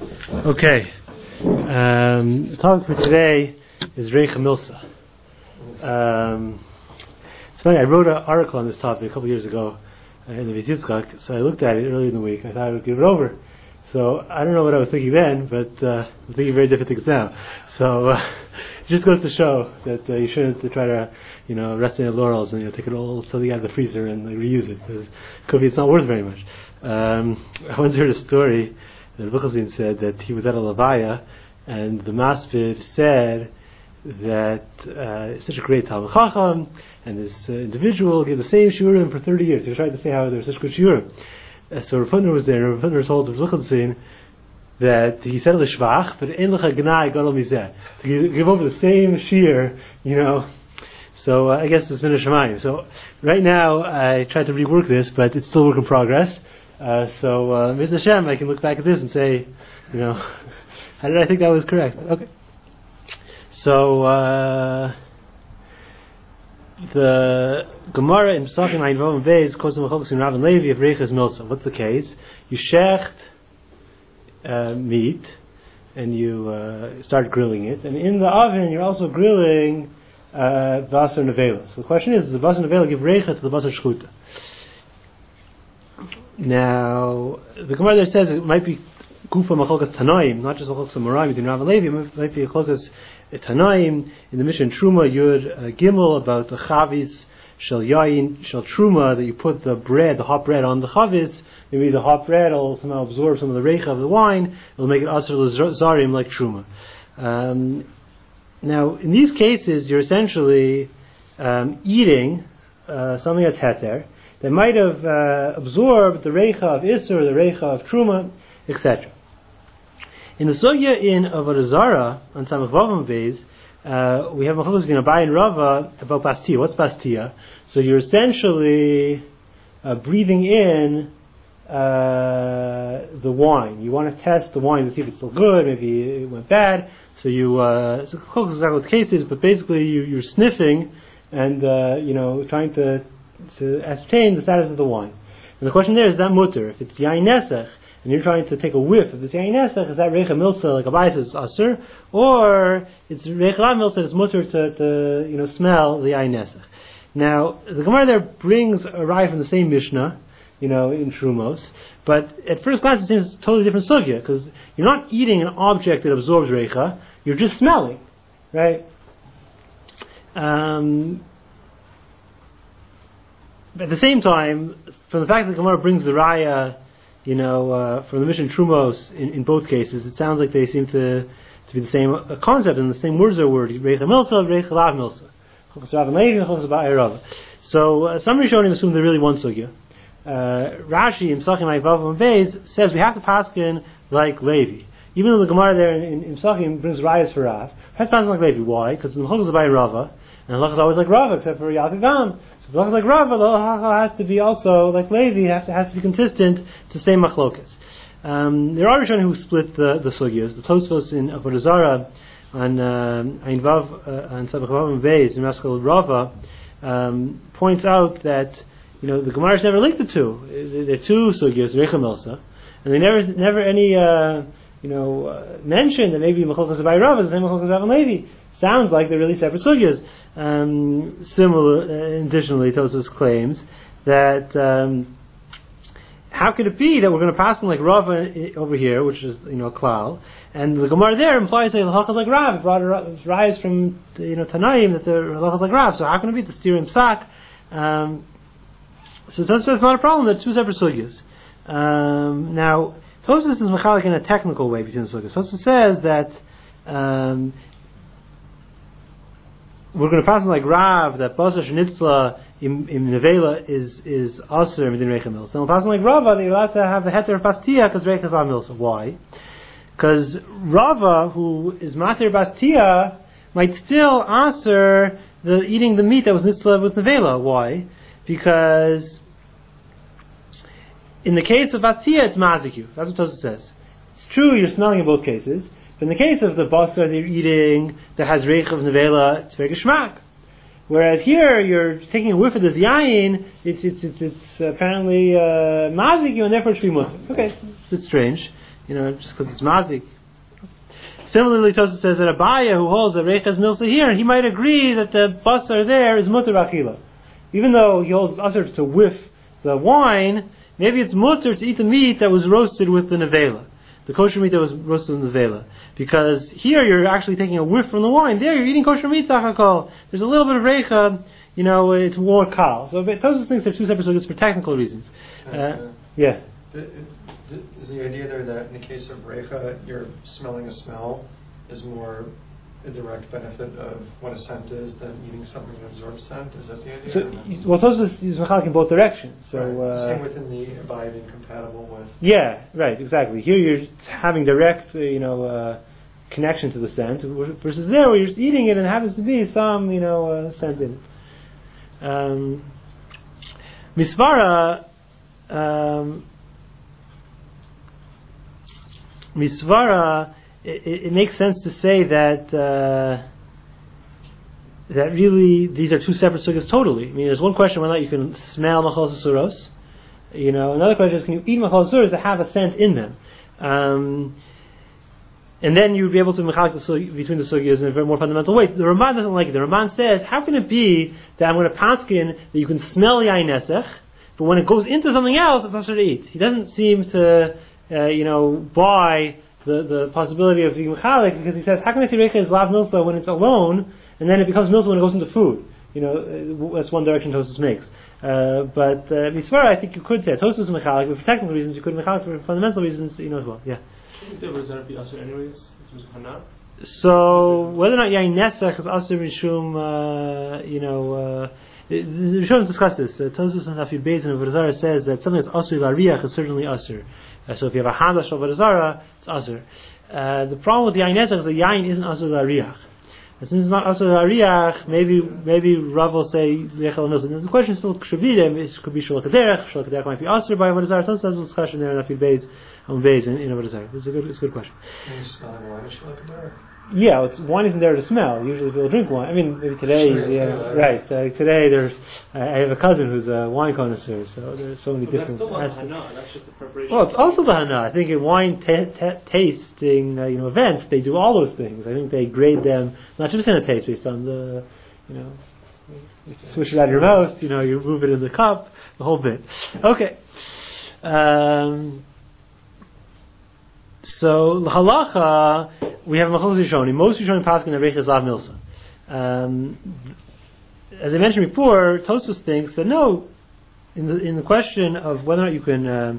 Okay. The topic for today is Reicha Milsa. It's funny, I wrote an article on this topic a couple years ago in the Vizitzchak, so I looked at it early in the week. I thought I would give it over. So I don't know what I was thinking then, but I'm thinking very different things now. So it just goes to show that you shouldn't try to, rest in your laurels and take it all something out of the freezer and reuse it, because it's not worth very much. I once heard a story that Buchazin said that he was at a Levaya and the Masvid said that it's such a great Talmud Chacham and this individual gave the same shiurim for 30 years. He was trying to say how there's such good shiurim. So Rav Hutner was there and Rav Hutner told Buchazin that he said l'shvach, but ein lecha gnai gadol mizeh. To give over the same shiur, So I guess it's Min Hashamayim. So right now I tried to rework this, but it's still a work in progress. So Mr. Hashem, I can look back at this and say, how did I think that was correct? Okay. So the Gemara in Pesachim Ayin Vav and Beis quotes the Machlokes in Rav and Levi of Reichas Milsa. What's the case? You shecht meat and you start grilling it, and in the oven you're also grilling Basar Nevela. So the question is, does the Basar Nevela give Reicha to the Basar Shchuta? Now, the Gemara there says it might be Gufa Machlokes Tanaim, not just Machlokes Moraim between Rav and Levi. It might be a Machlokes Tanaim in the Mishnah Truma Yud Gimel about the Chavis Shel Yayin Shel Truma, that you put the hot bread on the Chavis. Maybe the hot bread will somehow absorb some of the Reicha of the wine. It'll make it Asr L'Zarim like Truma. Now, in these cases, you're essentially eating something that's heter that might have absorbed the reicha of Isser, the reicha of Truma, etc. In the sugya in Avodah Zarah on Samach Vav Beis, we have Machlokes in Abai and Rava about Bastia. What's Bastia? So you're essentially breathing in the wine. You want to test the wine to see if it's still good, maybe it went bad. So you, so close to exactly what the case is, but basically you're sniffing and trying to ascertain the status of the wine. And the question there is that mutter. If it's yain nesach and you're trying to take a whiff of this yain nesach, is that reicha milsa like Abai says asur, or it's reicha milsa it's mutter to smell the yain nesach? Now the Gemara there brings a raya from the same Mishnah, in Trumos, but at first glance it seems a totally different sugya, because you're not eating an object that absorbs reicha, you're just smelling, right? At the same time, from the fact that the Gemara brings the raya, from the Mishnah Trumos in both cases, it sounds like they seem to be the same concept, and the same words are word, reicha milsa, reicha lav milsa. So some Rishonim assume they're really one sugya. Rashi in Pesachim Ayin Vav and Beis says we have to paskin like Levi. Even though the Gemara there in Pesachim brings rayas for Rav, we have to paskin like Levi. Why? Because the Machlokes is by Rava, and the Machlokes is always like Rava, except for Yalkut Gam. So the Machlokes is like Rava, the halacha has to be also like Levi, has to be consistent to say Machlokes. There are Rishonim who split the sugyas. The Tosfos in Avodah Zarah on Ayin Vav and Samach Vav and Beis in Maskal Rava points out that the Gemara never linked the two. They're two sugyas, Reicha Milsa, and they never any mention that maybe Machlokes Abai Rav is the same Machlokes Rav and Levi. Sounds like they're really separate sugyas. Additionally, Tosfos claims that how could it be that we're going to pass them like Rav over here, which is klal, and the Gemara there implies that the halacha is like Rav. It brought rise from Tanaim that the halacha is like Rav. So how can it be the Stirim Psak? So that's not a problem. They're two separate sugyas. Now, Tosfos is mechalik in a technical way between the sugyas. Tosfos says that we're going to pass on like Rav that Basar Shenitzla in Nevela is Aser within Reicha Milsa. And we'll pass on like Rava that you're allowed to have the heter of Bastia because Reicha is on Milsa. Why? Because Rava, who is Mater Bastia, might still Aser eating the meat that was Nitzla with Nevela. Why? Because in the case of Bastia, it's Maziku. That's what Tosfos says. It's true, you're smelling in both cases. But in the case of the basar that you're eating that has reich of nevela, it's very geschmack. Whereas here, you're taking a whiff of this yayin, it's apparently mazik, and therefore it should be mutter. Okay, it's a bit strange. just because it's mazik. Similarly, Tosfos says that Abaya, who holds that Reicha is milsa here, he might agree that the basar there is mutter achila. Even though he holds usher to whiff the wine, maybe it's mutter to eat the meat that was roasted with the nevela, the kosher meat that was roasted in the nevela. Because here you're actually taking a whiff from the wine. There you're eating kosher meat, sachakol. There's a little bit of reicha, it's more kal. So Tosfos thinks they're two separate sugyos for technical reasons. Yeah. Is the idea there that in the case of reicha, you're smelling a smell is more a direct benefit of what a scent is than eating something that absorbs scent? Is that the idea? Tosfos is mechalik in both directions. So same within the abaya being compatible with. Yeah, right, exactly. Here you're having direct, connection to the scent, versus there where you're just eating it and happens to be some, scent in it. Misvara. Misvara, it makes sense to say that that really these are two separate sugyos totally. I mean, there's one question whether or not you can smell machal suros. Another question is, can you eat machal suros that have a scent in them? And then you'd be able to mechalik between the sugyos in a very more fundamental way. The Ramban doesn't like it. The Ramban says, how can it be that I'm going to paskin that you can smell yain nesech, but when it goes into something else, it's not to eat? He doesn't seem to buy the possibility of being mechalik, because he says, how can I say reicha is lav milsa when it's alone, and then it becomes milsa when it goes into food? That's one direction Tosfos makes. But misvara, I think you could say Tosfos is mechalik, but for technical reasons you could mechalik, for fundamental reasons, as well. Yeah. Shouldn't the reserve be usher anyways? So whether or not yain nesach is usher mishum, the Rishonim discuss this. Tosfos and Afid Beis and Avodah says that something that's usher l'ariach is certainly usher. So if you have a hadash of Avodah Zarah, it's usher. The problem with the yain nesach is the yain isn't usher l'ariach. And since it's not usher l'ariach, maybe Rav will say lechel milsa. The question is still kshavidim. It could be shul kaderech. Shul kaderech might be usher by Avodah Zarah. Tosfos has a discussion there in Afid Beis. In Avodah Zarah. It's a good question. Yeah, wine isn't there to smell. Usually people drink wine. I mean, maybe today, right. Today I have a cousin who's a wine connoisseur, so there's so many different aspects. That's just the preparation. Well, it's also the hana. I think in wine tasting, events, they do all those things. I think they grade them, not just in a taste, based on the, you swish it out of your mouth, you move it in the cup, the whole bit. Okay. So halacha, we have machlokas rishonim. Most rishonim paskin that reicha is lav milsa. As I mentioned before, Tosfos thinks that no, in the question of whether or not you can,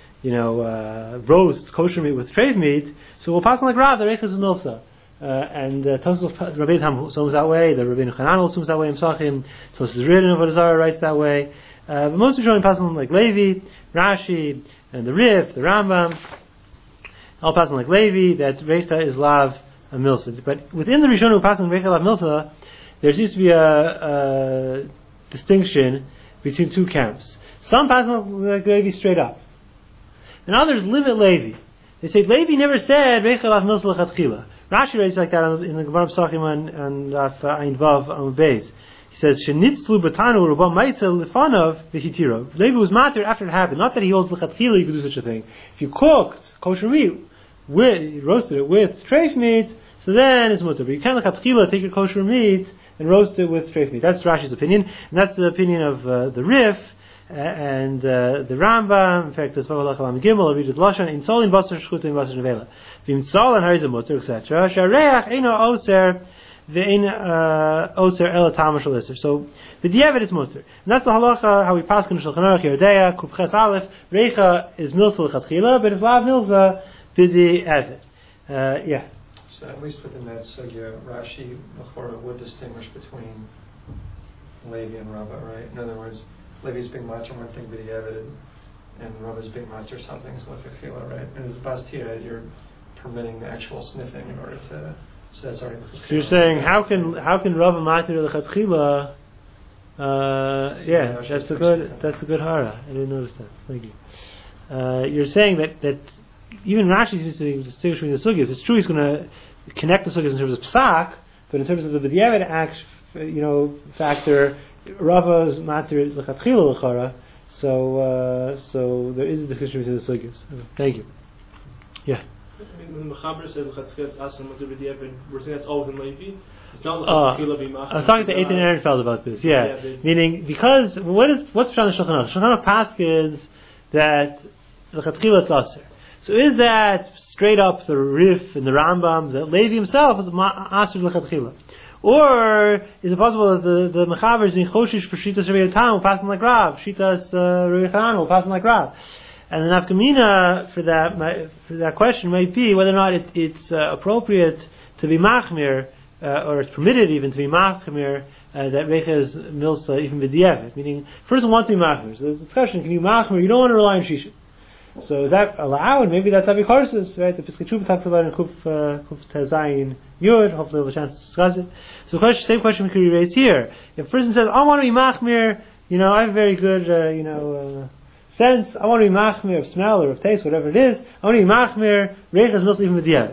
roast kosher meat with treif meat, so we'll pass on like Rav, the reicha is milsa. And Tosfos Rabbeinu Tam assumes that way. The Rabbeinu Chanan assumes that way. Tosfos is written in Avodah Zarah writes that way. But most rishonim pass on like Levi, Rashi, and the Rif, the Rambam. All passing like Levi, that reicha is lav milsa. But within the Rishonim who passing reicha lav milsa, there seems to be a distinction between two camps. Some passing like Levi straight up, and others limit Levi. They say Levi never said reicha lav milsa lechatchila. Rashi writes like that in the Gemara Pesachim and Ayin Vav on Beis. He says shenitzlu batanu rabam ma'isa lefanav v'hitiro. Levi was matir after it happened. Not that he holds lechatchila you could do such a thing. If you cooked kosher meat, roasted it with treif meat, so then it's mutter. But you can't lechatchila take your kosher meat and roast it with treif meat. That's Rashi's opinion, and that's the opinion of the Rif and the Rambam. In fact, the Sfar Halacha Lam Gimel, Avidat Lashon, in Solin Basar Shchuta in Basar Nevela, Vim Solin Harizah Mutter, etc. Shareach Eino Oser Ve'ein Oser Ela Tamash Aliser. So the diavad is mutter, and that's the halacha how we pass in Shulchan Aruch Yeridea Kufches Aleph. Reicha is milsa lechatchila, but it's lav milsa b'di evet. Yeah. So at least within that sugya, Rashi Mechora would distinguish between Levi and Rava, right? In other words, Levi's being matter one thing b'di evet, and Rava's being matter something is lechatchila, right? And as Bastia, you're permitting actual sniffing in order to. So that's already. So you're saying how can Rava matter lechatchila? That's a good hara. I didn't notice that. Thank you. You're saying that even Rashi seems to distinguish between the sugyas. It's true he's going to connect the sugyas in terms of psak, but in terms of the b'diavad factor, Rava's matter is lechatchila l'chara. So there is a distinction between the sugyas. Thank you. Yeah. When the Mechaber says L'chatchila it's Asr Mutter B'diavad, we're saying that's always in Levi. It's not L'chatchila B'machmer. I was talking to Eitan Ehrenfeld about this. Yeah, meaning because what's Pshat Shulchan Aruch? Shulchan Aruch paskins that L'chatchila it's Asr. So is that straight up the Rif and the Rambam that Levi himself is Asr L'chatchila? Or is it possible that the Mechaber is being Choshish for Shitas Rabbi Yotam will pass him like Rav, Shitas Rabbi Chanan will pass him like Rav? And the nafkamina for that question might be whether or not it's appropriate to be machmir, or it's permitted even to be machmir, that Reicha is milsa even b'diavad. Meaning, person wants to be machmir. So there's a discussion: can you machmir? You don't want to rely on shisha. So is that allowed? Maybe that's avikarsis, right? The Piskei Teshuva talks about in Kuf Tezayin Yud. Hopefully, we'll have a chance to discuss it. So, same question we could raise here. If a person says, "I want to be machmir," I have very good, sense, I want to be machmir of smell or of taste, whatever it is. I want to be machmir, Reicha is milsa even b'diavad.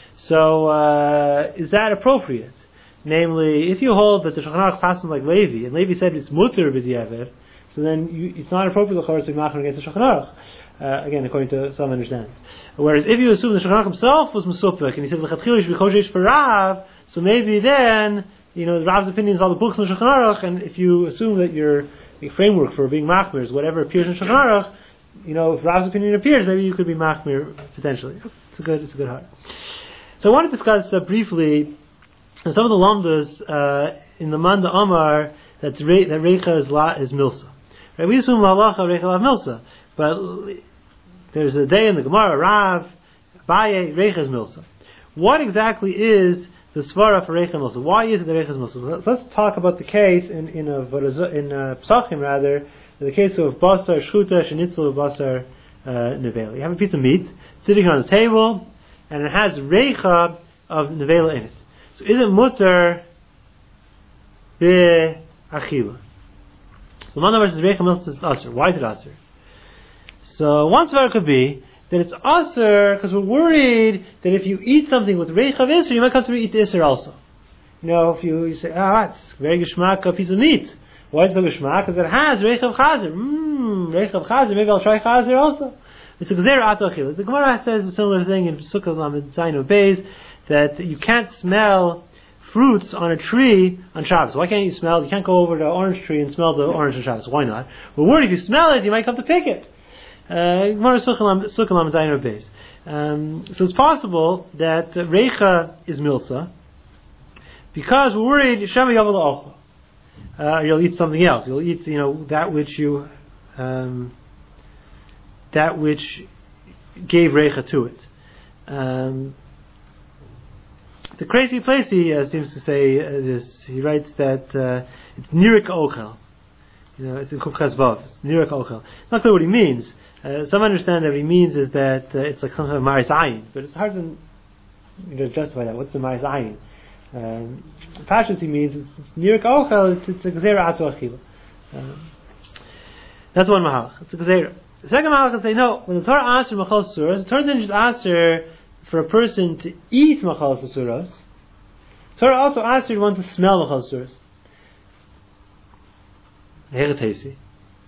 So, is that appropriate? Namely, if you hold that the Shulchan Aruch passes like Levi, and Levi said it's mutter b'diavad, so then it's not appropriate to be machmir against the Shulchan Aruch. Again, according to some understanding. Whereas if you assume the Shulchan Aruch himself was Mesupik, and he said l'chatchila should be choshesh for Rav, so maybe then, the Rav's opinion is all the books in the Shulchan Aruch, and if you assume that your framework for being machmir is whatever appears in Shulchan Aruch, if Rav's opinion appears, maybe you could be machmir potentially. It's a good heart. So I want to discuss briefly some of the lamdas in the Manda Amar that Reicha is milsa. Right? We assume halacha Reicha lav milsa. But there's a day in the Gemara, Rav, Abaye, Reicha is milsa. What exactly is the svara for Reicha milsa? Why is it the Reicha is milsa? So let's talk about the case in Psachim rather, in the case of basar shchuta shenitzel basar nevela. You have a piece of meat sitting on the table, and it has Reicha of nevela in it. So is it mutter be'achila? So one versus Reicha milsa is asur. Why is it asur? So one svara could be that it's asur because we're worried that if you eat something with reicha of isur, you might come to eat the isur also. If you say, it's very geshmak a piece of meat. Why is it so geshmak? Because it has reicha of chazer. Reicha of chazer. Maybe I'll try chazer also. It's a gzeira atochil. The Gemara says a similar thing in Sukkah Lamed Zayin Beis that you can't smell fruits on a tree on Shabbos. Why can't you smell? You can't go over the orange tree and smell the orange on Shabbos. Why not? We're worried if you smell it, you might come to pick it. So it's possible that Reicha is milsa because we're worried Shema Yavel Ochla. You'll eat something else. You'll eat, that which gave Reicha to it. The crazy place he seems to say this. He writes that it's Nirik Ochel. It's in Kuf Chazvav. Nirik Ochel. Not clear what he means. Some understand that what he means is that it's like some kind of Maris Ayin, but it's hard to justify that. What's the Maris Ayin? Pashas he means it's Nirik Ochel, it's a Gzeira Atu Achila. That's one Mahalach. It's a Gzeira. The second Mahalach will say, no, when the Torah asks for Machal Suras, the Torah didn't just answer for a person to eat Machal Suras. The Torah also asks one to smell Machal Suras. Heretesi.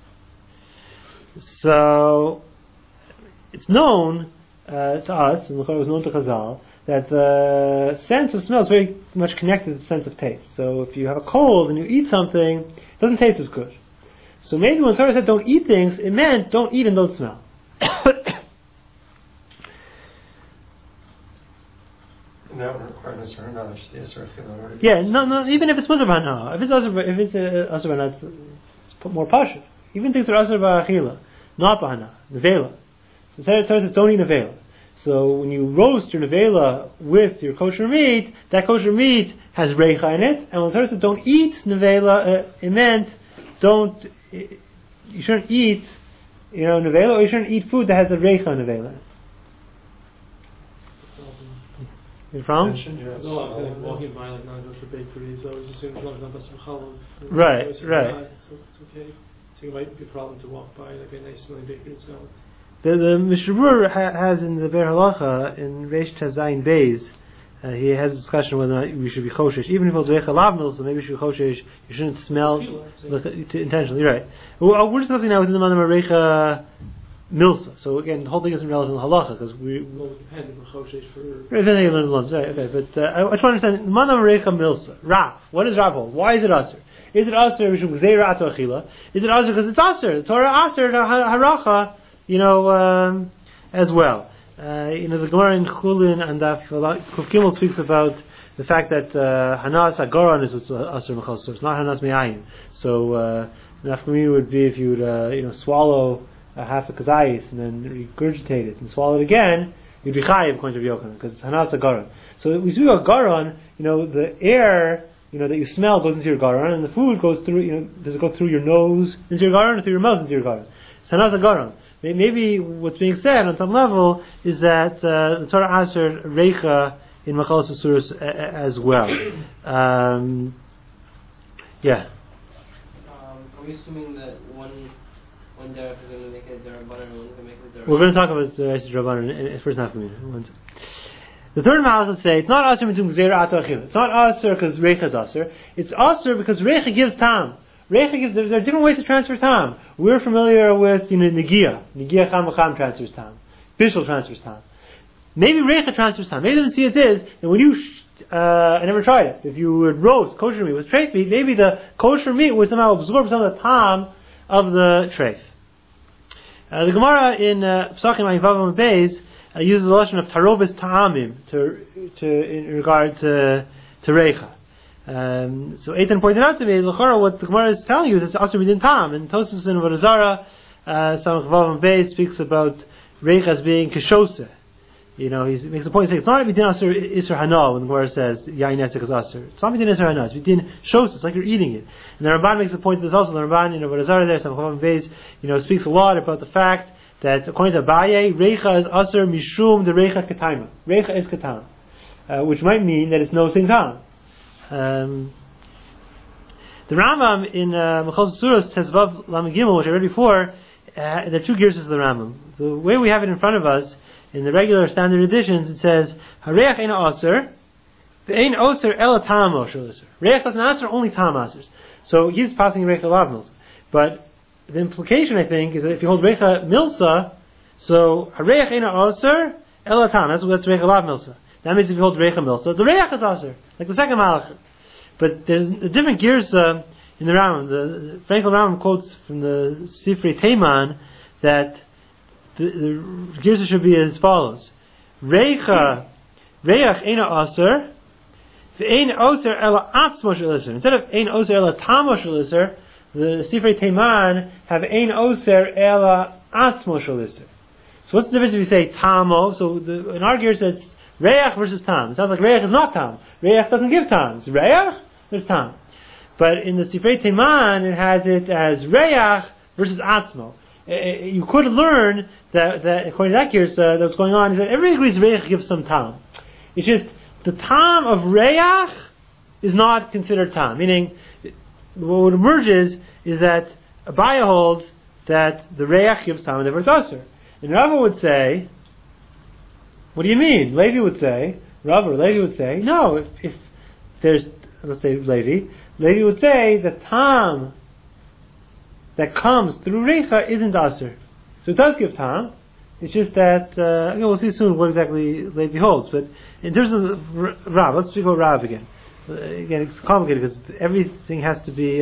So it's known to us, and it was known to Chazal, that the sense of smell is very much connected to the sense of taste. So if you have a cold and you eat something, it doesn't taste as good. So maybe when Torah said don't eat things, it meant don't eat and don't smell. That would require Nisr Hana. Yeah, no, even if it's Musar Hana. If it's Asr Hana, it's more pashut. Even things that are Asr Ba'achila, not Ba'hana, Nevela. So Torah says don't eat Nevela. So when you roast your Nevela with your kosher meat, that kosher meat has Reicha in it, and when Torah says don't eat Nevela, it meant you shouldn't eat, Nevela, or you shouldn't eat food that has a Reicha Nevela. Your problem? Walking by like non-kosher bakeries, I was assuming as long as not challah. Right. So it's okay. So it might be a problem to walk by like a nice smelling bakery and smell it. The Mishnah Berurah has in the Be'er Halacha in Reish Tazayin Beis, he has a discussion whether or not we should be choshesh. Even if it's Reicha Lav Milsa, maybe you should be choshesh. You shouldn't smell intentionally, right? We're discussing now within the Manam Reicha milsa. So again, the whole thing isn't relevant to halacha because we. Well, it depends on choshesh for. Right, okay, but I just want to understand. Mana Recha Milsa. Rav. What does Rav hold? Why is it aser? Is it aser mishum gzeira ato achila? Is it aser because it's aser? The Torah aser haracha, as well. The Gemara in Chulin and Kuf Gimel speaks about the fact that Hanas Agoran is aser mechal, so it's not Hanas me'ayin. So the nafkamina would be if you would swallow half a kazayis and then regurgitate it and swallow it again, you'd be chayiv according to Yochanan because it's Hanas Agoran. So we speak about Garan, the air that you smell goes into your Garan, and the food goes through. Does it go through your nose into your Garan, or through your mouth into your Garan? It's Hanas Agoran. Maybe what's being said on some level is that the Torah Aser Reicha in Machalas Asuras as well. Yeah. Are we assuming that one derech is going to make it Darabanan and one can make it Darabanan? We're going to talk about Eish Darabanan in first half of the minute. The third Mahalach would say it's not Aser mitzum gzeira ato achila. It's not Aser because Reicha is Aser. It's Aser because Reicha gives tam. There are different ways to transfer tam. We're familiar with Negiah. Negiah cham v'cham transfers tam. Bishul transfers tam. Maybe Reicha transfers time. Maybe the see it is, and when you, I never tried it. If you would roast kosher meat with treif meat, maybe the kosher meat would somehow absorb some of the tam of the treif. The Gemara in Pesachim Ayin Vav Beis uses the lesson of tarobis ta'amim in regard to Reicha. So Eitan pointed out to me, l'chora, what the Gemara is telling you is it's asur midin tam. And Tosfos in Avodah Zarah, Samach Vav Beis speaks about Reicha as being keshoseh. He makes a point saying it's not midin asur isur hana when the Gemara says yain esek is asur. It's not midin isur hana. It's midin shoseh. It's like you're eating it. And the Ramban makes a point to this also. The Ramban in Avodah Zarah there, Samach Vav Beis, speaks a lot about the fact that according to Abaye, Reicha is asur mishum the Reicha ketaima. Reicha is ketam, which might mean that it's no sing tam. The Rambam in Machalas Asuras says Vav Lamed Gimel, which I read before. There are two gears of the Rambam. The way we have it in front of us in the regular standard editions, it says Hareach eina aser, ve'ein oser ela tam osher. Reach doesn't answer, only tam answers. So he's passing Reicha Lav Milsa. But the implication, I think, is that if you hold Reicha Milsa, so Hareach eina aser ela tam. That's Reicha Lav Milsa. That means if you hold Reicha Milsa, the Reach is aser, like the second Malach. But there's different gears in the Rambam. The Frankel Rambam quotes from the Sifrei Teiman that the gears should be as follows: Reich eina aser, ve'ein oser ela atzmo shel iser. Instead of ein oser ela tamo shel iser, the Sifrei Teiman have ein oser ela atzmo shel iser. So what's the difference if you say tamo? So in our gears it's Reach versus tam. It sounds like Reach is not tam. Reach doesn't give tam. It's Reach, there's tam. But in the Sifrei Teiman, it has it as Reach versus Atzmo. You could learn that according to that gears, that's going on, is that everybody agrees Reach gives some tam. It's just, the tam of Reach is not considered tam. Meaning, what emerges is that Abaya holds that the Reach gives tam and therefore it's Asur. And Rava would say, what do you mean? Levi would say, Levi would say, no, if there's, let's say Levi would say the tam that comes through Reicha isn't Asur. So it does give tam. It's just that, we'll see soon what exactly Levi holds. But in terms of Rav, let's speak about Rav again. Again, it's complicated because everything has to be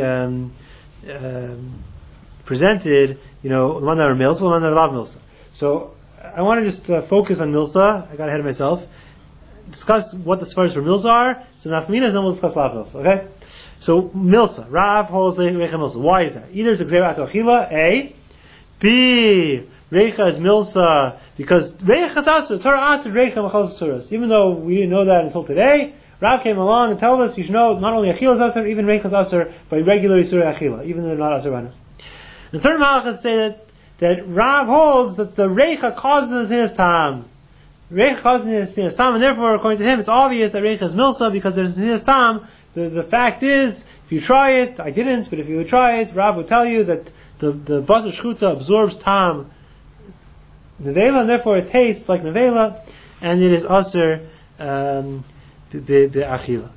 presented, the one that are Milsa, the one that are Lav Milsa. So, I want to just focus on Milsa. I got ahead of myself. Discuss what the Sfaras for Milsa are. So Nafminas, then we'll discuss Lav Milsa. Okay? So Milsa. Rav holds Reicha Milsa. Why is that? Either it's a Gzeira Ato Achila, A. B. Reicha is Milsa because Reicha is Asur. Torah Asur Reicha Machalas Asuras. Even though we didn't know that until today, Rav came along and told us you should know not only Achila is Asur, even Reicha is Asur by regular Yisur Achila, even though they're not Asur Bana. The third Malach say that Rav holds that the Reicha causes his tam. Reicha causes his tam, and therefore, according to him, it's obvious that Reicha is Milsa because there's his tam. The fact is, if you try it, I didn't, but if you would try it, Rav would tell you that the Basar Shchuta absorbs tam Nevela, and therefore it tastes like Nevela, and it is Asur the Achila.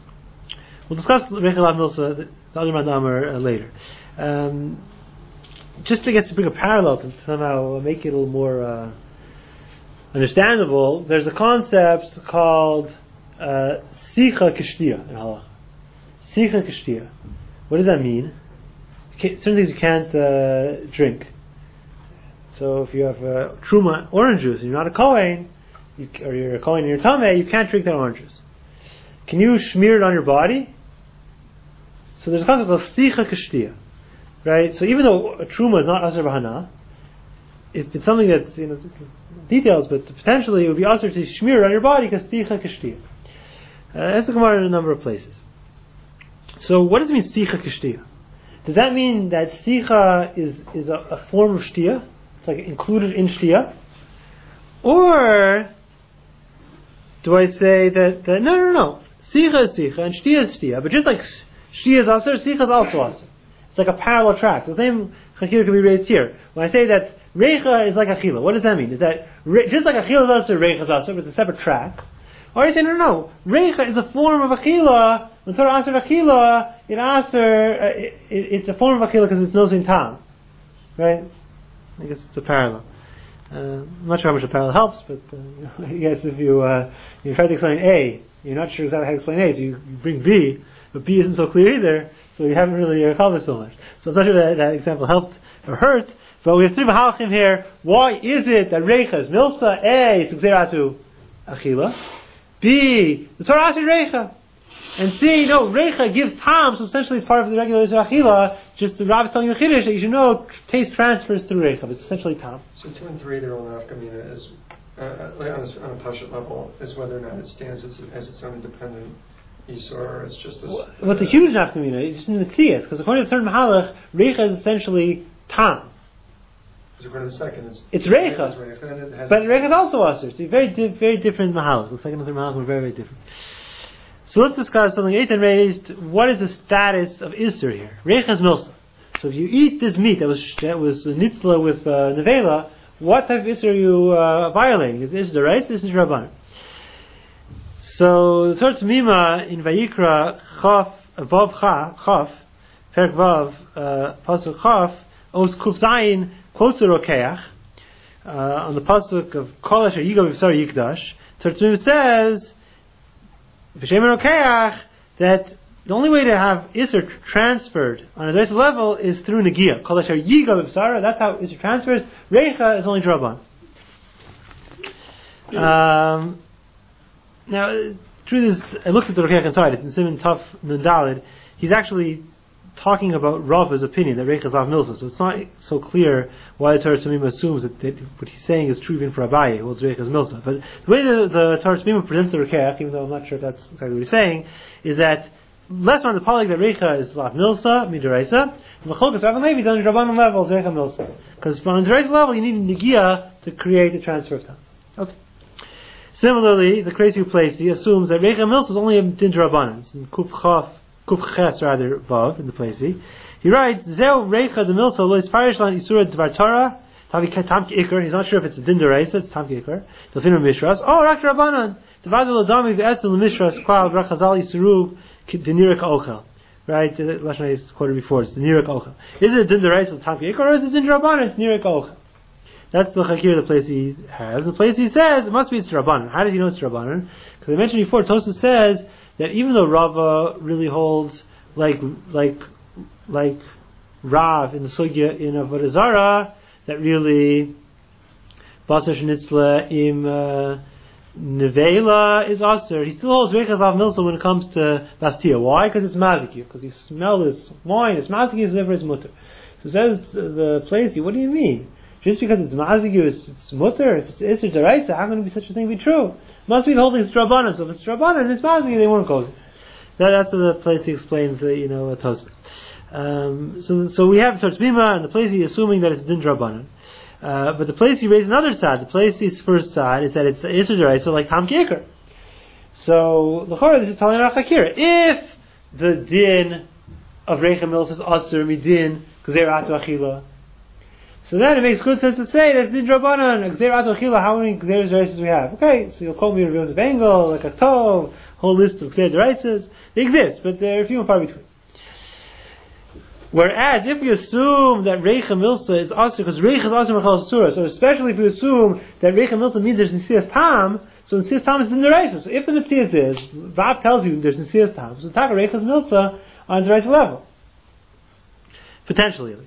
We'll discuss Reicha Lav Milsa, the other Madamar, later. just to bring a parallel to somehow make it a little more understandable, there's a concept called Sicha Kishtia in Halacha. Sicha Kishtia. What does that mean? Certain things you can't drink. So if you have Truma orange juice and you're not a Kohen, or you're a Kohen in your Tameh, you can't drink that orange juice. Can you smear it on your body? So there's a concept of Sicha Kishtia. Right? So even though a Truma is not Asr B'Hana, it's something that's, details, but potentially it would be Asr to smear it on your body because Sicha Kishtia. That's the Gemara in a number of places. So what does it mean Sicha Kishtia? Does that mean that Sicha is a form of Shtia? It's like included in Shtia? Or do I say that no. Sicha is Sicha and Shtia is Shtia. But just like Shtia is Asr, Sicha is also Asr. It's like a parallel track. The same Chakir can be raised here. When I say that Reicha is like Achila, what does that mean? Is that just like Achila is Asr, Reicha is Asr, but it's a separate track? Or you say, no. Reicha is a form of Achila. When Torah Asr Achila, it's a form of Achila because it's no same time. Right? I guess it's a parallel. I'm not sure how much a parallel helps, but I guess if you try to explain A, you're not sure exactly how to explain A, so you bring B, but B isn't so clear either, so you haven't really covered so much. So I'm not sure that example helped or hurt, but we have three Mahalchim here. Why is it that Reicha is Milsa? A, it's Gzeiratu Achila. B, the Torah Asr Reicha. And C, no, Reicha gives time, so essentially it's part of the regular Achila. Just the Rav is telling you Chiddush that you should know taste transfers through Reicha. It's essentially time. So 2 and 3, their own nafkamina is on a Pashut level is whether or not it stands as its own independent Yisur, or it's just this. What's a huge nafkamina? You just need to see it, because according to the third Mahalach, Reicha is essentially tam. Because according to the second, it's Reicha. But Reicha is also Asr. So very different Mahalach. The second and third Mahalach are very, very different. So let's discuss something Eitan raised. What is the status of Isser here? Reicha is Milsa. So if you eat this meat that was nitzla with nevela, what type of Isser are you violating? Is this the right? This is Rabban. So the Torah Tzmima in Vayikra Chaf Vav Chaf Perek Vav Pasuk Chaf Os Kuf Zayin quotes the Rokeach on the pasuk of Kol Asher Yigav V'Sar Yikdash. Torah Tzmima says B'Shem Rokeach that the only way to have Isser transferred on a Dreiser level is through Negiah. Kol Asher Yigav V'Sar, that's how Isser transfers. Reicha is only Draban. Now, truth is, I looked at the Rokeach inside. It's in Simon Taf Nundalid. He's actually talking about Rava's opinion that Reicha is Av Milsa. So it's not so clear why the Torah Tzmima assumes that what he's saying is true even for Abaye, well, it's Reicha is Milsa. But the way the Torah Tzmima presents the Rokeach, even though I'm not sure if that's exactly what he's saying, is that less on the polyg that Reicha is Av Milsa, Midoraisa, and Mecholkas Rav and Levi is on the Rabbanon level, it's Reicha Milsa. Because on the Doraisa level, you need Negiah to create the transfer of time. Okay. Similarly, the Kreisi Uplesi assumes that Reicha Milsa is only a Din Rabbanon. It's in Kuf Ches rather Vav in the Plesi. He writes, Zeu Reicha the Milsa lo Isfarish lan Isura Dvar Torah Tamki Iker. He's not sure if it's a Din Doraisa, it's Tamki Iker. Delfin Mishras. Oh, Rak Rabbanon. Devadu Ladami V'Etzel Mishras Klal Rachazal Isuru Denirik Ochel. Right? Last night I quoted before. It's Denirik Ochel. Is it a Din Doraisa Tamki Iker or is it Din Rabbanon? It's Denirik Ochel. That's the Chakir the Plesi has. The Plesi says it must be it's Rabbanon. How does he know it's Rabbanon? Because I mentioned before, Tosfos says that even though Rava really holds like Rav in the Sugya in Avodah Zarah, that really Basar Shenitzla im Nevela is Aser, he still holds Reicha Av Milsa when it comes to Bastia. Why? Because it's Maziki. Because you smell this wine, it's Maziki, it's never his mutter. So says the Plesi, what do you mean? Just because it's Maziki, it's mutter, if it's Isser Daraisa, how can be such a thing be true? Must be the whole thing is Rabbanan. So if it's Rabbanan and it's Maziki, they won't go. That's what the place he explains, Tosfos. So we have Torah Tzmima and the place he assuming that it's Din Rabbanan. But the place he raised another side. The place his first side is that it's Isser Daraisa, like Tam Kiker. So l'chora, this is telling our Chakir. If the din of Reicha Milsa is Asur Midin Gzeiratu Achila, so then it makes good sense to say that's Din Rabbanan, Gzeiratu Achila. How many Gzeir Daraisas we have? Okay, so you'll call me Reviews of Engel, like a Tov, whole list of Gzeir Daraisas. They exist, but they're few and far between. Whereas if we assume that Reicha Milsa is also, because Reicha is also Mechal Surah, so especially if we assume that Reicha Milsa means there's Nesias Tam, so Nesias Tam is in the Reisa. So if the Nesias is, Rav tells you there's Nesias Tam, so Taka Reicha is Milsa on the Reisa level. Potentially at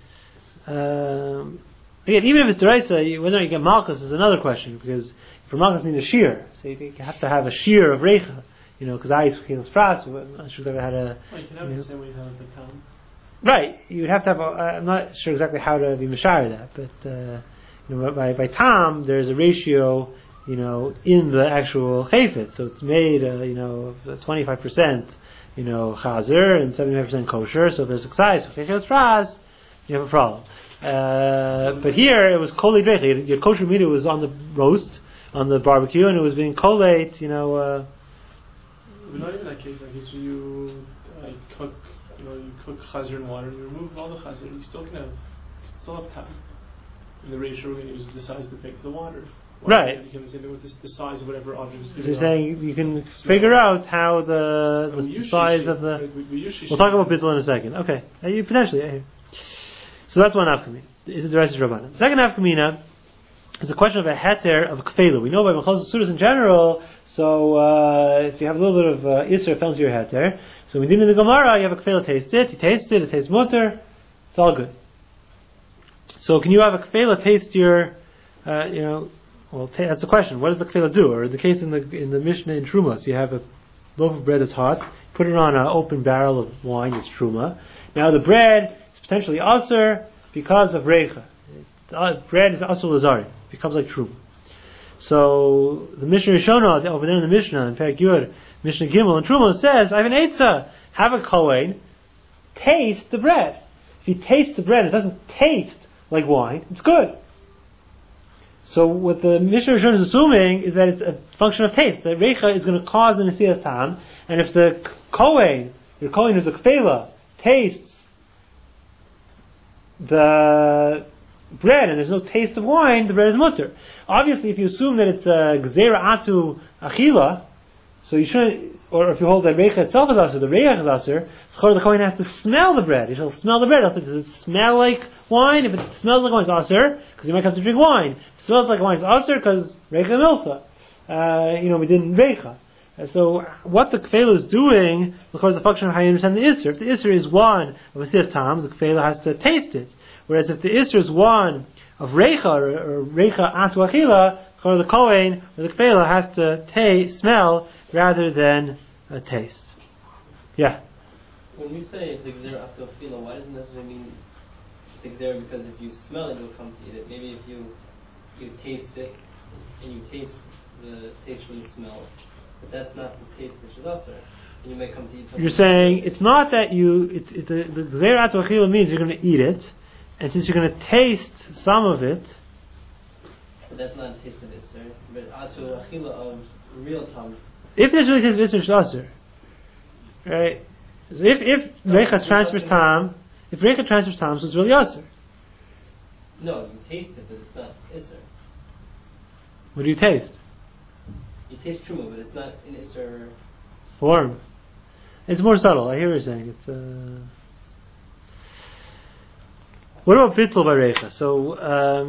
least. Again, even if it's Reisa, whether you get Malchus is another question, because for Malchus you need a shear, so you have to have a shear of Reicha, because I used to kill Spras, I'm not sure if I had a... Well, you can have the same way you have the Tam. Right, you would have to have. I'm not sure exactly how to be mashar that, but by Tam there's a ratio, in the actual chayfet. So it's made, of 25%, chazer and 75% kosher. So if there's a size of fras, you have a problem. But here it was kolei dreich. Your kosher meat was on the roast, on the barbecue, and it was being collate. But not even that case. Like so you cook. You cook chazer in water and you remove all the chazer, you still have tam. And the ratio we're going to use is the size to pick the water. Right. You can do with the size of whatever object is. So you're saying you can figure out how the size of the... We'll talk about bittul in a second. Okay. Potentially. So that's one nafkamina. Is it the rest of Rabbanan? Second nafkamina is a question of a heter of kfeilu. We know by Mechal Suras in general, so if you have a little bit of Isra, fell into your heter. So we did in the Gemara, you have a kfeilu taste it, you taste it tastes mutter, it's all good. So can you have a kfeilu taste your, that's the question. What does the kfeilu do? Or in the case in the Mishnah in Truma, so you have a loaf of bread that's hot, put it on an open barrel of wine, it's Truma. Now the bread is potentially aser because of reicha. Bread is aser lazari, it becomes like Truma. So the Mishnah Rishona over there in the Mishnah, in fact, Mishnah Gimel and Truma says, I have an eitzah, have a kohen, taste the bread. If you taste the bread, it doesn't taste like wine, it's good. So what the Mishnah Rishona is assuming is that it's a function of taste. That reicha is going to cause the Nesias Tam, and if the kohen, your kohen who's a kfeilah, tastes the bread and there's no taste of wine, the bread is mutter. Obviously, if you assume that it's gzeira atu achila, so you shouldn't, or if you hold that reicha itself is aser, the reicha is aser, the kohen has to smell the bread. He shall smell the bread. Does it smell like wine? If it smells like wine, it's aser, because you might have to drink wine. If it smells like wine, it's aser, because reicha milsa. We didn't reicha. So what the kfeilah is doing, because the function of how you understand the isser. If the isser is one of a siyas tam, the kfeilah has to taste it. Whereas if the isser is one of reicha or reicha atu achila, the kohen or the kfeilah has to smell rather than taste. Yeah. When we say tigzer atu achila, why doesn't this mean tigzer? Because if you smell it, you'll come to eat it. Maybe if you taste it and you taste the taste from the smell, but that's not the taste which is also. And you may come to eat something. You're saying it's not that the gzer atu achila means you're going to eat it. And since you're going to taste some of it, but that's not a taste of it, sir. But atu achila of real tam. If there's really taste of it, it's aser, right? So if reicha transfers tam, so it's really aser. No, you taste it, but it's not iser. What do you taste? You taste truma, but it's not in iser form. It's more subtle. I hear what you're saying. It's What about bittul by reicha? So,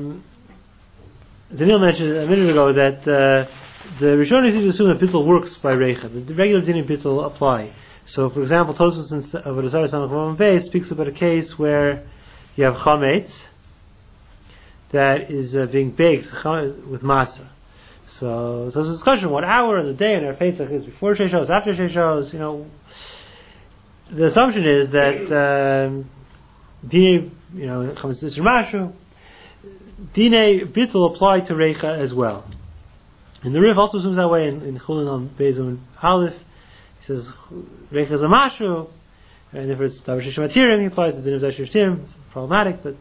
Daniel mentioned a minute ago that the Rishonim seem to assume that bittul works by reicha. The regular din of bittul apply. So, for example, Tosfos of Avodah Zarah Samach Beit speaks about a case where you have chametz that is being baked with matzah. So there's a discussion what hour of the day and our faith is before Sheishos, after Sheishos. The assumption is that Dine bittul apply to reicha as well. And the Rif also assumes that way in Chulin on Bezum Aleph. He says reicha is a mashu, and if it's davar shishmatirim, he applies to the din of zashishtim. It's problematic, but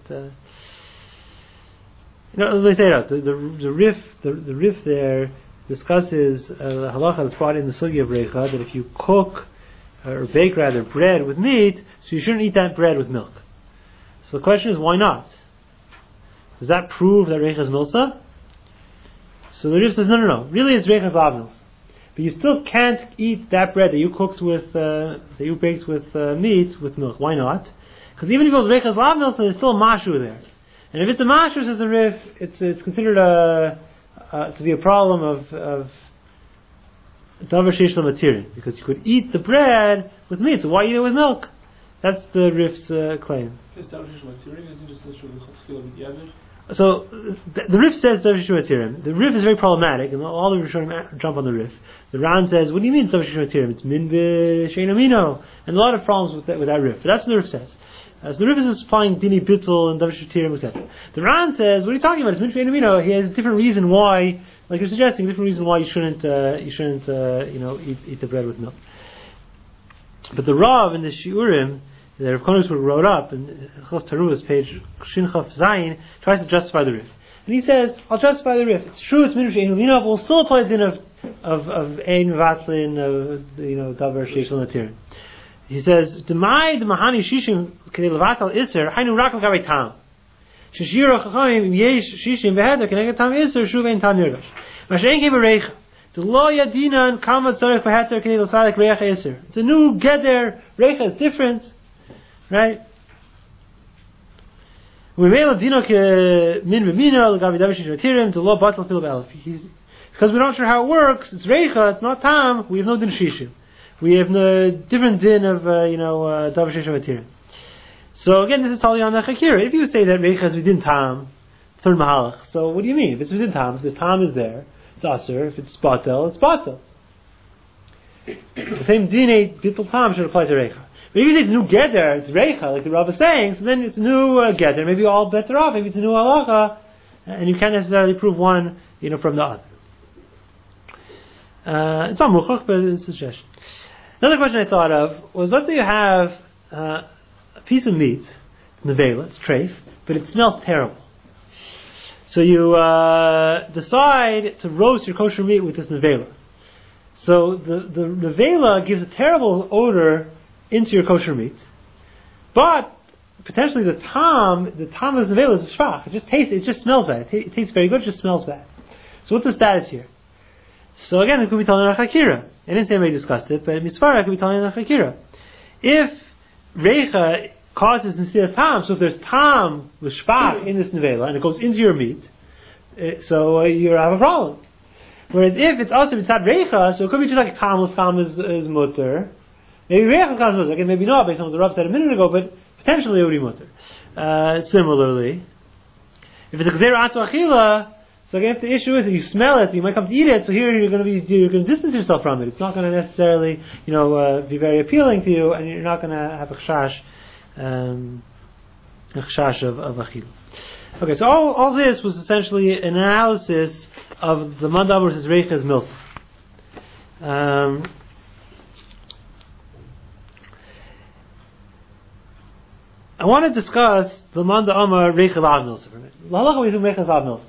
let me say it out. The Rif there discusses the halacha that's brought in the sugi of reicha that if you cook or bake rather bread with meat, so you shouldn't eat that bread with milk. So the question is, why not? Does that prove that reicha is milsa? So the Rif says, no. Really, it's reicha vav milsa, but you still can't eat that bread that you cooked with, that you baked with meat with milk. Why not? Because even if it was Reichas Lav Milsa, there's still a Mashu there. And if it's a Mashu, says the Rif, it's considered to be a problem of Davar Sheish L'Matirin, because you could eat the bread with meat, so why eat it with milk? That's the Rif's claim. So the Rif says Davar Sheish L'Matirin. The Rif is very problematic, and all the Rishonim jump on the Rif. The Ran says, what do you mean Davar Sheish L'Matirin? It's min b'shein amino, and a lot of problems with that Rif. But that's what the Rif says. So the Rif is supplying Dini Bittul and Davar Sheish L'Matirin, etc. The Ran says, what are you talking about? It's min b'shein amino. He has a different reason why. Like you're suggesting, a different reason why you shouldn't eat the bread with milk. But the Rav in the Shiurim, the Rav Konos wrote up in Chos Taruas, page Shin Chaf Zayin, tries to justify the Rif, and he says, "I'll justify the Rif. It's true, it's min b'shein amino, but we'll still apply the din of ein vatzlin, davar sheish l'matirin." He says, "Demai demahani shishim k'nei levatal iser hainu rak l'kavei tam." Shishiro chachamim yesh shishim v'heder k'neged tam iser shuv ein tam yirgash. Mashen came a reicha. The lo yadinan kama tzarech v'heder k'nei l'sadik reicha iser. It's a new geder reicha. It's different, right? We may ladino min v'mina l'gavi davar sheish l'matirin to lo batal fil b'elef. Because we're not sure how it works. It's reicha. It's not tam. We have no din shishim. We have no different din of davar sheish l'matirin. So again, this is totally on the Chakira. If you say that Reicha is within Tam, third Mahalach, so what do you mean? If it's within Tam, if the Tam is there, it's Aser. If it's Batel, it's Batel. The same Dinei Bittul Tam should apply to Reicha. But if you say it's new Geder, it's Reicha, like the Rav is saying, so then it's a new Geder. Maybe all bets are off. Maybe it's a new Halacha, and you can't necessarily prove one, from the other. It's not Muchach, but it's a suggestion. Another question I thought of was, let's say you have a piece of meat, nevela, it's treif, but it smells terrible. So you decide to roast your kosher meat with this nevela. So the nevela gives a terrible odor into your kosher meat, but potentially the tam of the nevela is a shvach. It just smells bad. It tastes very good, it just smells bad. So what's the status here? So again, it could be telling a chakira. I didn't say anybody discussed it, but misfara could be telling a chakira. If reicha causes nesias tam, so if there's tam with shvach in this nevela and it goes into your meat, so you have a problem. Whereas if it's also mitzad reicha, so it could be just like tam is mutter. Maybe reicha is mutter. Again, maybe not based on what the Rav said a minute ago, but potentially it would be mutter. Similarly, if it's a gzeira atu achila, so again, if the issue is that you smell it, you might come to eat it, so here you're going to distance yourself from it. It's not going to necessarily, be very appealing to you, and you're not going to have a chash of achil. Okay, so all this was essentially an analysis of the Manda versus Reicha's milsa. I want to discuss the Manda Amar Reicha Lav milsa for a minute. La halacha we do Reicha Lav milsa.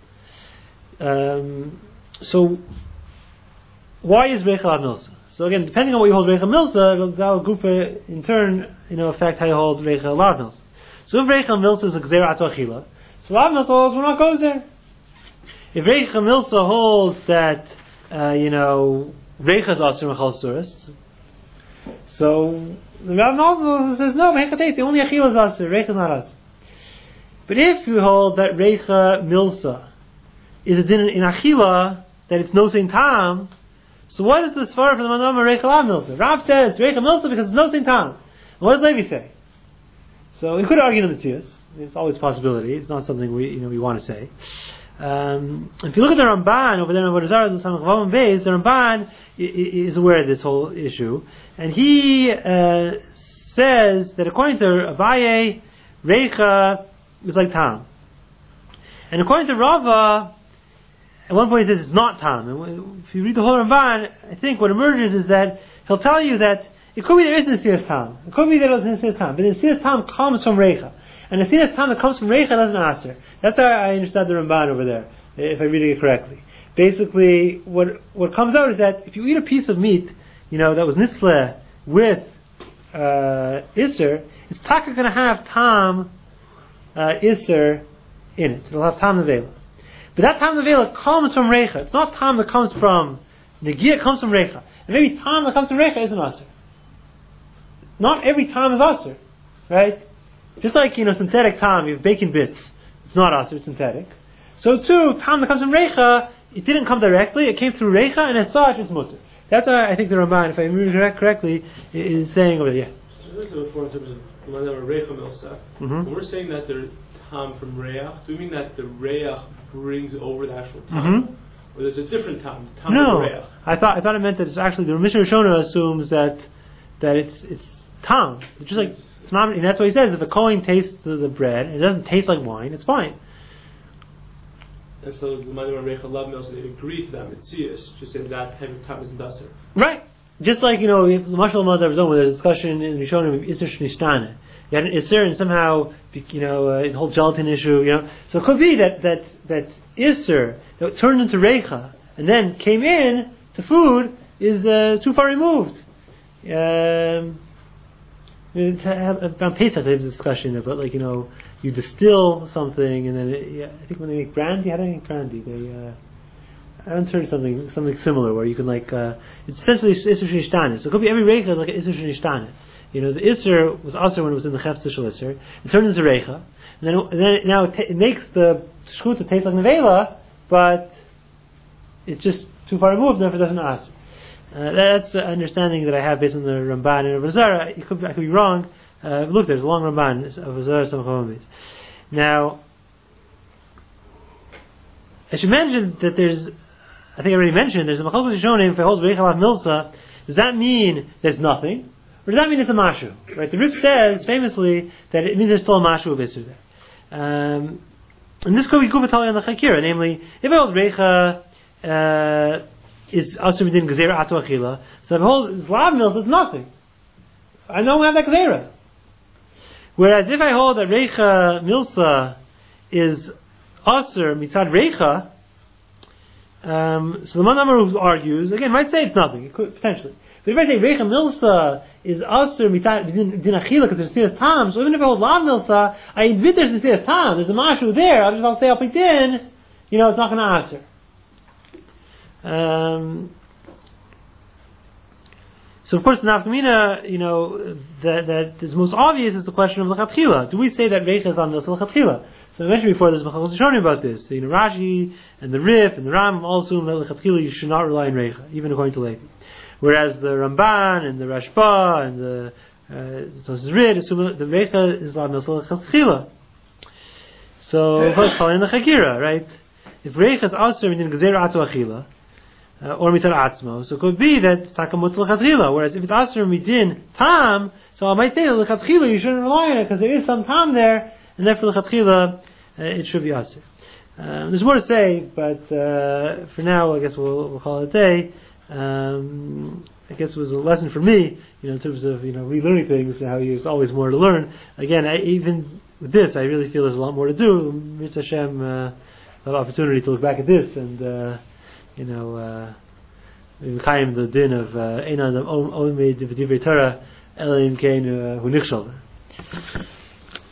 So why is Reicha Lav milsa? So again, depending on what you hold Reicha milsa, that will group in turn, affect how you hold Reicha Lav milsa. So if Reicha milsa is a gzeira atu achila, so Lav milsa holds will not go there. If Reicha milsa holds that Reicha is asur mechal suras, so the Rav milsa says no, Reicha the only achila is asur, Reicha is not asur. But if you hold that Reicha milsa is a din in achila that it's no same tam, so what is the svara for the manama Reicha Lav milsa? Rav says Reicha milsa because it's no same tam. And what does Levi say? So we could argue the Matthias. It's always a possibility. It's not something we want to say. If you look at the Ramban over there in Avodah Zarah, the Ramban is aware of this whole issue, and he says that according to Abaye, Reicha is like tam, and according to Rava, at one point he says it's not tam. And if you read the whole Ramban, I think what emerges is that he'll tell you that it could be there is Nesias tam, it could be there is Nesias tam, but Nesias tam comes from Reicha. And the Nesias tam that comes from Reicha doesn't answer. That's how I understand the Ramban over there, if I'm reading it correctly. Basically, what comes out is that if you eat a piece of meat, that was nitzleh with Isser, it's taka going to have tam Isser in it. It'll have tam nevela. But that tam nevela comes from Reicha. It's not tam that comes from Negia, it comes from Reicha. And maybe tam that comes from Reicha isn't Asr. Not every tam is Asr, right? just like synthetic tam, you have bacon bits. It's not us, it's synthetic. So too, tam that comes from reicha, it didn't come directly. It came through reicha, and as such, it's mutter. That's why I think the Ramban, if I remember correctly, is saying over there. So this is before in terms of the one that were reicha milsa. When we're saying that they're tam from reach, do we mean that the reach brings over the actual tam? Or there's a different tam? No, reach? I thought it meant that it's actually the Mishnah Rishona assumes that it's tam. It's just like it's not, and that's what he says. If the Kohen tastes the bread, and it doesn't taste like wine, it's fine. And so the Ma'adim Reicha love milsa, they agree to that mitzias, just say that type of tam isn't daser. Right. Just like the Mashal Mazar Zone, where there's a discussion in Rishonim of Isser Shnishtaneh. You had an Isser, and somehow the whole gelatin issue. So it could be that Isser that turned into Reicha and then came in to food is too far removed. Around Pesach, there's a discussion about you distill something, and then I think when they make brandy, how do they make brandy? I once heard something similar where you can it's essentially Isser Shnishtaneh. So it could be every Reicha is like an Isser Shnishtaneh. The Isser was also when it was in the Chefz Shel Isser. It turned into Reicha, and then now it makes the shchuta taste like nevela, but it's just too far removed, therefore it doesn't ask. That's the understanding that I have based on the Ramban and Rav Zara. I could be wrong. Look, there's a long Ramban of Zara Samachomid. Now, I should mention that I think I already mentioned, there's a Machlokes Rishonim if it holds Reicha Lav Milsa. Does that mean there's nothing? Or does that mean it's a mashu? Right? The Rif says famously that it means there's still a mashu of Isser there. And this could be Guvatali on the Chakira, namely, if it holds Reicha is Asur Midin Gezerah Atu Achila, so if it holds Lav Milsa, it's nothing. I don't have that Gezerah. Whereas if I hold that Reicha Milsa is Asur Mitzad Reicha, so the Man Amar who argues, again, might say it's nothing, it could, potentially. But if I say Reicha Milsa is Asur Mitzad Din Achila because there's Nesias Tam, so even if I hold Lav Milsa, I admit there's Nesias Tam, there's a Mashu there, I'll say Al Pitin, it's not going to Asur. So of course, the nafkamina, that is most obvious is the question of l'chatchila. Do we say that reicha is on milsa l'chatchila? So I mentioned before, there's Machlokes Rishonim about this. So, Rashi and the Rif and the Ram all assume that l'chatchila you should not rely on reicha, even according to Levi. Whereas the Ramban and the Rashba and the Tosfos assume that the reicha is on milsa l'chatchila. So of course, calling the chagira, right? If reicha is also in gezerah atu achila, or mitzad atzmo, so it could be that takamut l'chatchila. Whereas if it's asur midin tam, so I might say that l'chatchila you shouldn't rely on it because there is some tam there, and therefore l'chatchila it should be asur. There's more to say, but for now I guess we'll call it a day. I guess it was a lesson for me, in terms of relearning things. How there's always more to learn. Again, even with this, I really feel there's a lot more to do. Mitzvah Hashem, a lot of opportunity to look back at this and. Chaim the din of Ein Adam Omed V'Divrei Torah Elohim Kein Hu Nichshol.